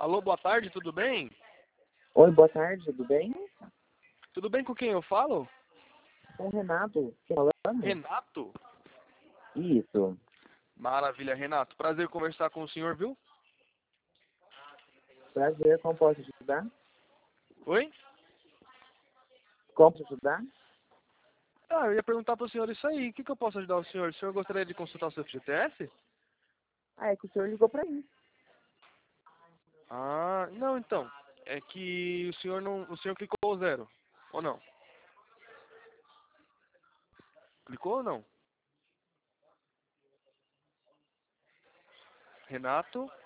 Alô, boa tarde, tudo bem? Oi, boa tarde, tudo bem? Tudo bem com quem eu falo? Com o Renato, quem tá falando? Renato? Isso. Maravilha, Renato. Prazer conversar com o senhor, viu? Prazer, como posso ajudar? Oi? Como posso ajudar? Ah, eu ia perguntar para o senhor isso aí. O que eu posso ajudar o senhor? O senhor gostaria de consultar o seu FGTS? Ah, é que o senhor ligou pra mim. Ah, não, então. É que o senhor clicou zero. Ou não? Clicou ou não? Renato?